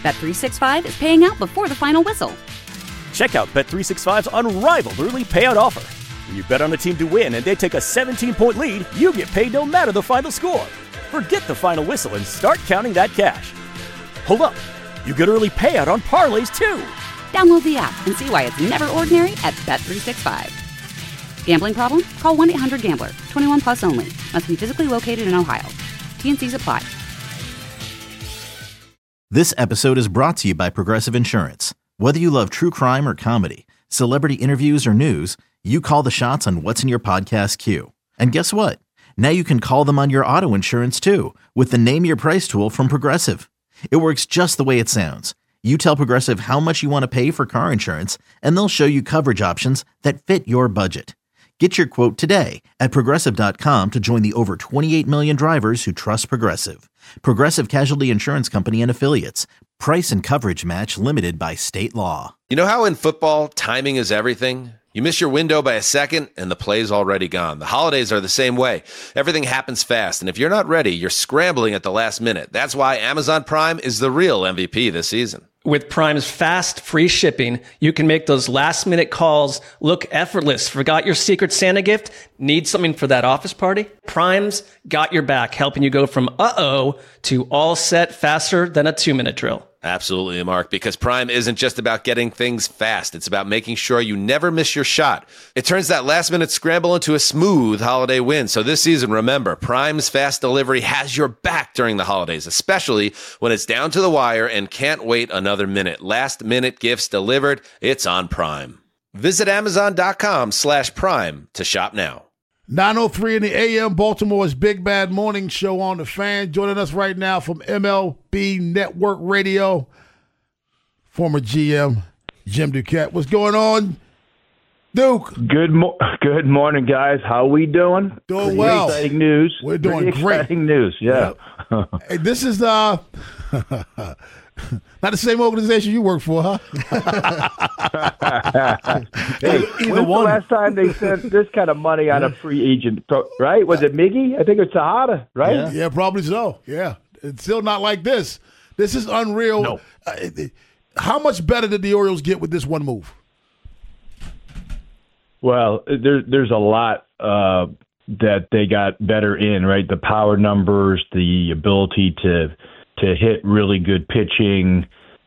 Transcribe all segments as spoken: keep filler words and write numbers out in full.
Bet three sixty-five is paying out before the final whistle. Check out Bet three sixty-five's unrivaled early payout offer. When you bet on a team to win and they take a seventeen-point lead, you get paid no matter the final score. Forget the final whistle and start counting that cash. Hold up. You get early payout on parlays, too. Download the app and see why it's never ordinary at Bet three sixty-five. Gambling problem? Call one eight hundred gambler. twenty-one plus only. Must be physically located in Ohio. T N Cs apply. This episode is brought to you by Progressive Insurance. Whether you love true crime or comedy, celebrity interviews or news, you call the shots on what's in your podcast queue. And guess what? Now you can call them on your auto insurance too with the Name Your Price tool from Progressive. It works just the way it sounds. You tell Progressive how much you want to pay for car insurance, and they'll show you coverage options that fit your budget. Get your quote today at Progressive dot com to join the over twenty-eight million drivers who trust Progressive. Progressive Casualty Insurance Company and Affiliates. Price and coverage match limited by state law. You know how in football, timing is everything? You miss your window by a second, and the play's already gone. The holidays are the same way. Everything happens fast, and if you're not ready, you're scrambling at the last minute. That's why Amazon Prime is the real M V P this season. With Prime's fast, free shipping, you can make those last-minute calls look effortless. Forgot your Secret Santa gift? Need something for that office party? Prime's got your back, helping you go from uh-oh to all set faster than a two-minute drill. Absolutely, Mark, because Prime isn't just about getting things fast. It's about making sure you never miss your shot. It turns that last-minute scramble into a smooth holiday win. So this season, remember, Prime's fast delivery has your back during the holidays, especially when it's down to the wire and can't wait another minute. Last-minute gifts delivered. It's on Prime. Visit Amazon.com slash Prime to shop now. nine oh three in the A M, Baltimore's Big Bad Morning Show on the Fan. Joining us right now from M L B Network Radio, former G M Jim Duquette. What's going on, Duke? Good mo- good morning, guys. How we doing? Doing Pretty well. Exciting news. We're doing Pretty great. Exciting news, yeah. Yep. Hey, this is uh, not the same organization you work for, huh? Hey, Either when's one. the last time they sent this kind of money on a free agent, right? Was it Miggy? I think it's Tejada, right? Yeah. yeah, probably so. Yeah. It's still not like this. This is unreal. No. Uh, it- it- how much better did the Orioles get with this one move? Well, there, there's a lot uh, that they got better in, right? The power numbers, the ability to to hit really good pitching,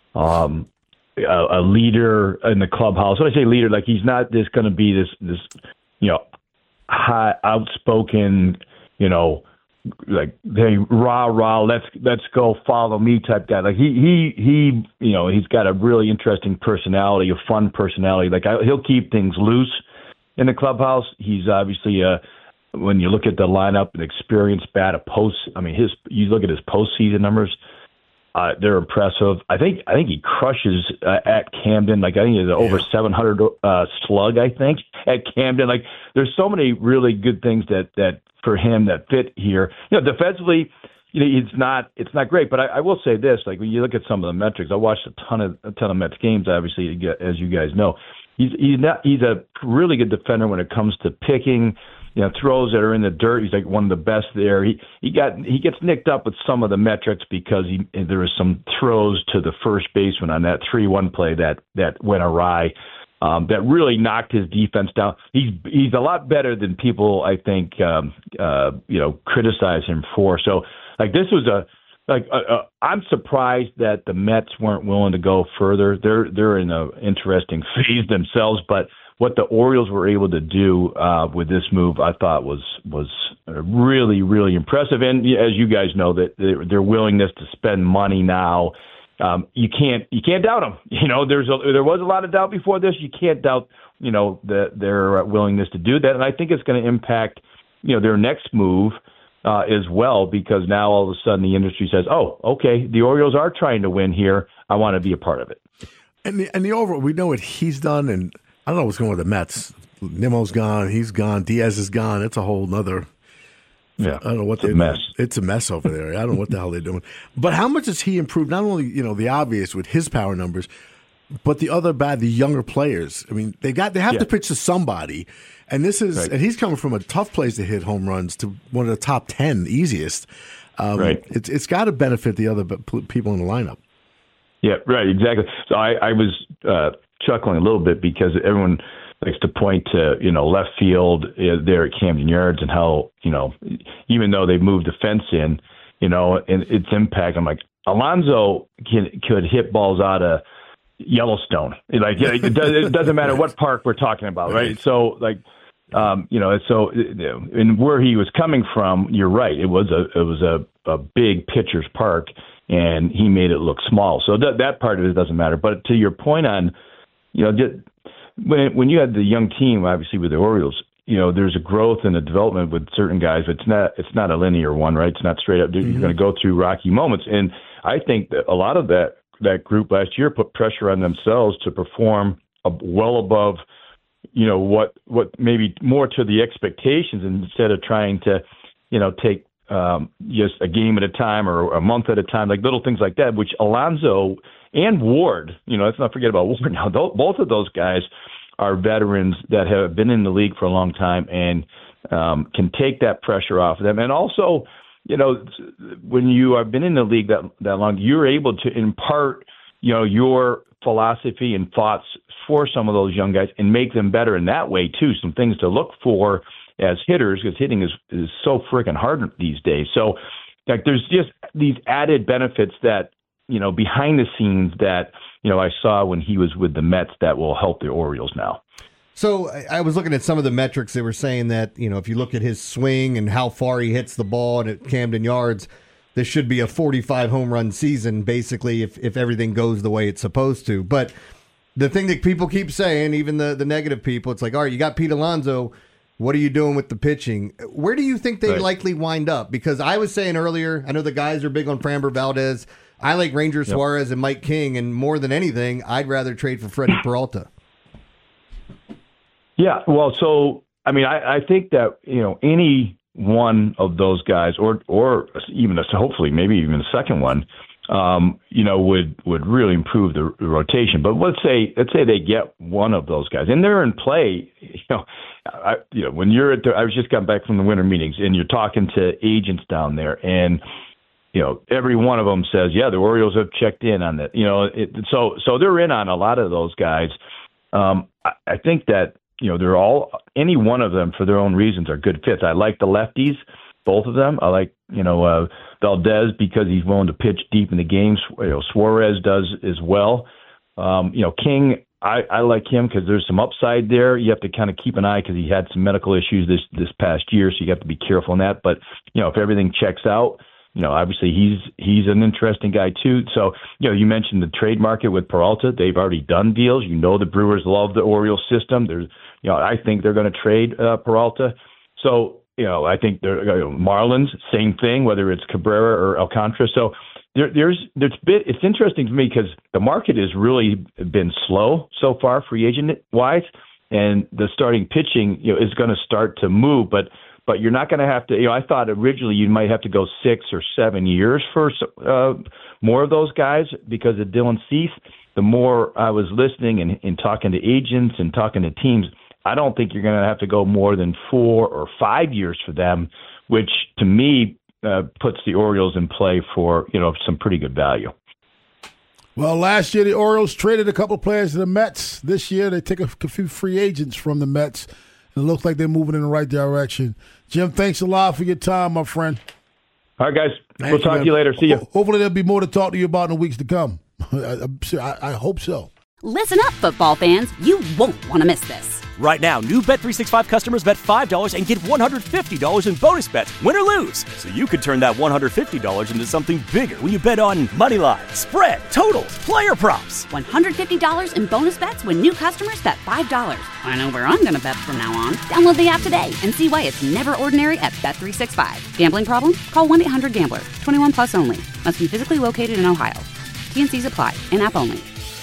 um, a, a leader in the clubhouse. When I say leader, like he's not just going to be this, this, you know, high, outspoken, you know, like hey rah rah, let's let's go follow me type guy. Like he he he, you know, he's got a really interesting personality, a fun personality. Like I, he'll keep things loose in the clubhouse. He's obviously a. When you look at the lineup, an experienced bat, a post. I mean, his. You look at his postseason numbers; uh, they're impressive. I think. I think he crushes uh, at Camden. Like I think he's over seven hundred uh, slug. I think at Camden. Like there's so many really good things that that for him that fit here. You know, defensively, you know, it's not it's not great. But I, I will say this: like when you look at some of the metrics, I watched a ton of a ton of Mets games. Obviously, as you guys know, he's he's not he's a really good defender when it comes to picking. You know, throws that are in the dirt. He's like one of the best there. He he got he gets nicked up with some of the metrics because he there was some throws to the first baseman on that three one play that that went awry. Um, that really knocked his defense down. He's he's a lot better than people I think um, uh, you know criticize him for. So like this was a like uh, uh, I'm surprised that the Mets weren't willing to go further. They're they're in an interesting phase themselves, but. What the Orioles were able to do uh, with this move, I thought was was really, really impressive. And as you guys know, that their, their willingness to spend money now, um, you can't you can't doubt them. You know, there's a, there was a lot of doubt before this. You can't doubt, you know, the, their willingness to do that. And I think it's going to impact, you know, their next move uh, as well, because now all of a sudden the industry says, oh, okay, the Orioles are trying to win here. I want to be a part of it. And the, and the overall, we know what he's done, and I don't know what's going on with the Mets. Nimmo's gone. He's gone. Diaz is gone. It's a whole nother. Yeah, I don't know what it's a they're mess. It's a mess over there. I don't know what the hell they're doing. But how much has he improved? Not only you know the obvious with his power numbers, but the other bad, the younger players. I mean, they got they have Yeah. to pitch to somebody, and this is Right. and he's coming from a tough place to hit home runs to one of the top ten easiest. Um, Right. It's it's got to benefit the other p- people in the lineup. Yeah, right, exactly. So I, I was uh, chuckling a little bit because everyone likes to point to, you know, left field uh, there at Camden Yards and how, you know, even though they've moved the fence in, you know, and its impact. I'm like, Alonso can could hit balls out of Yellowstone. Like, you know, it, does, it doesn't matter what park we're talking about, right? So, like, um, you know, so and where he was coming from, you're right. It was a it was a, a big pitcher's park, and he made it look small. So that that part of it doesn't matter. But to your point on, you know, just, when when you had the young team, obviously with the Orioles, you know, there's a growth and a development with certain guys. But it's not it's not a linear one, right? It's not straight up. Mm-hmm. You're going to go through rocky moments, and I think that a lot of that that group last year put pressure on themselves to perform a, well above, you know, what what maybe more to the expectations instead of trying to, you know, take um, just a game at a time or a month at a time, like little things like that, which Alonso and Ward, you know, let's not forget about Ward now. Both of those guys are veterans that have been in the league for a long time and um, can take that pressure off of them. And also, you know, when you have been in the league that that long, you're able to impart, you know, your philosophy and thoughts for some of those young guys and make them better in that way too. Some things to look for as hitters, because hitting is is so freaking hard these days. So, like, there's just these added benefits that, you know, behind the scenes that, you know, I saw when he was with the Mets that will help the Orioles now. So I was looking at some of the metrics. They were saying that, you know, if you look at his swing and how far he hits the ball and at Camden Yards, this should be a forty-five home run season, basically, if, if everything goes the way it's supposed to. But the thing that people keep saying, even the, the negative people, it's like, all right, you got Pete Alonso. What are you doing with the pitching? Where do you think they right. likely wind up? Because I was saying earlier, I know the guys are big on Framber Valdez. I like Ranger yep. Suarez and Mike King, and more than anything, I'd rather trade for Freddie Peralta. Yeah, well, so, I mean, I, I think that, you know, any one of those guys, or or even, a, hopefully, maybe even a second one, um, you know, would, would really improve the rotation. But let's say let's say they get one of those guys, and they're in play, you know, I, you know, when you're at the, I was just got back from the winter meetings, and you're talking to agents down there, and, you know, every one of them says, yeah, the Orioles have checked in on that. You know, it, so so they're in on a lot of those guys. Um, I, I think that, you know, they're all, any one of them for their own reasons are good fits. I like the lefties, both of them. I like, you know, uh, Valdez because he's willing to pitch deep in the games. You know, Suarez does as well. Um, you know, King, I, I like him because there's some upside there. You have to kind of keep an eye because he had some medical issues this, this past year, so you have to be careful on that. But, you know, if everything checks out, you know, obviously he's he's an interesting guy too. So, you know, you mentioned the trade market with Peralta. They've already done deals. You know, the Brewers love the Orioles system. There's, you know, I think they're going to trade uh, Peralta. So, you know, I think they're you know, Marlins, same thing, whether it's Cabrera or Alcantara. So there, there's there's bit. It's interesting to me because the market has really been slow so far, free agent wise, and the starting pitching, you know, is going to start to move, but. But you're not going to have to, you know, I thought originally you might have to go six or seven years for uh, more of those guys because of Dylan Cease. The more I was listening and, and talking to agents and talking to teams, I don't think you're going to have to go more than four or five years for them, which to me uh, puts the Orioles in play for, you know, some pretty good value. Well, last year the Orioles traded a couple of players to the Mets. This year they take a, a few free agents from the Mets. It looks like they're moving in the right direction. Jim, thanks a lot for your time, my friend. All right, guys. Thank we'll you, talk man. to you later. See you. Hopefully there'll be more to talk to you about in the weeks to come. I, I, I hope so. Listen up, football fans. You won't want to miss this. Right now, new Bet three sixty-five customers bet five dollars and get one hundred fifty dollars in bonus bets, win or lose. So you could turn that one hundred fifty dollars into something bigger when you bet on money line, spread, totals, player props. one hundred fifty dollars in bonus bets when new customers bet five dollars. I know where I'm going to bet from now on. Download the app today and see why it's never ordinary at Bet three sixty-five. Gambling problem? Call one eight hundred gambler. twenty-one plus only. Must be physically located in Ohio. T N Cs apply. In-app only.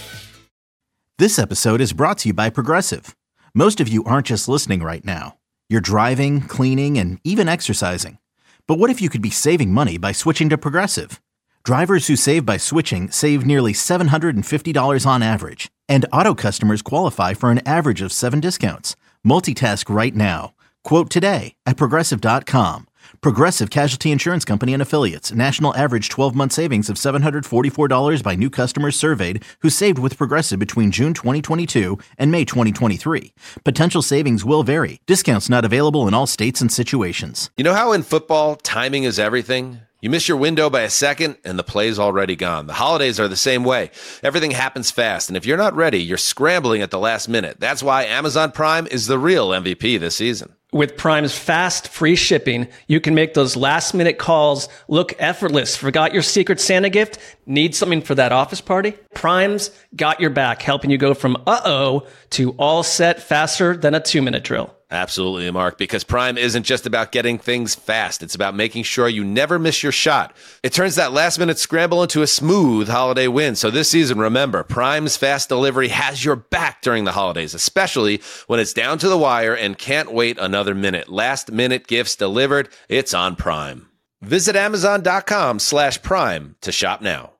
This episode is brought to you by Progressive. Most of you aren't just listening right now. You're driving, cleaning, and even exercising. But what if you could be saving money by switching to Progressive? Drivers who save by switching save nearly seven hundred fifty dollars on average. And auto customers qualify for an average of seven discounts. Multitask right now. Quote today at Progressive dot com. Progressive Casualty Insurance Company and Affiliates. National average twelve-month savings of seven hundred forty-four dollars by new customers surveyed who saved with Progressive between June twenty twenty-two and May twenty twenty-three. Potential savings will vary. Discounts not available in all states and situations. You know how in football, timing is everything? You miss your window by a second, and the play's already gone. The holidays are the same way. Everything happens fast, and if you're not ready, you're scrambling at the last minute. That's why Amazon Prime is the real M V P this season. With Prime's fast, free shipping, you can make those last-minute calls look effortless. Forgot your Secret Santa gift? Need something for that office party? Prime's got your back, helping you go from uh-oh to all set faster than a two-minute drill. Absolutely, Mark, because Prime isn't just about getting things fast. It's about making sure you never miss your shot. It turns that last-minute scramble into a smooth holiday win. So this season, remember, Prime's fast delivery has your back during the holidays, especially when it's down to the wire and can't wait another minute. Last-minute gifts delivered. It's on Prime. Visit Amazon.com slash Prime to shop now.